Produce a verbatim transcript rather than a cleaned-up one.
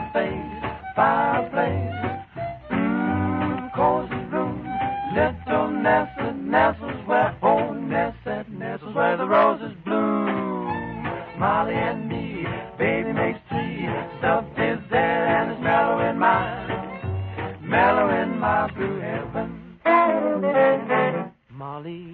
face, fireplace, mmm, cozy room, little nestled nestles where, oh, nestled nestles where the roses bloom. Molly and me, baby makes three, stuff is there and it's mellow in my, mellow in my blue heaven. Molly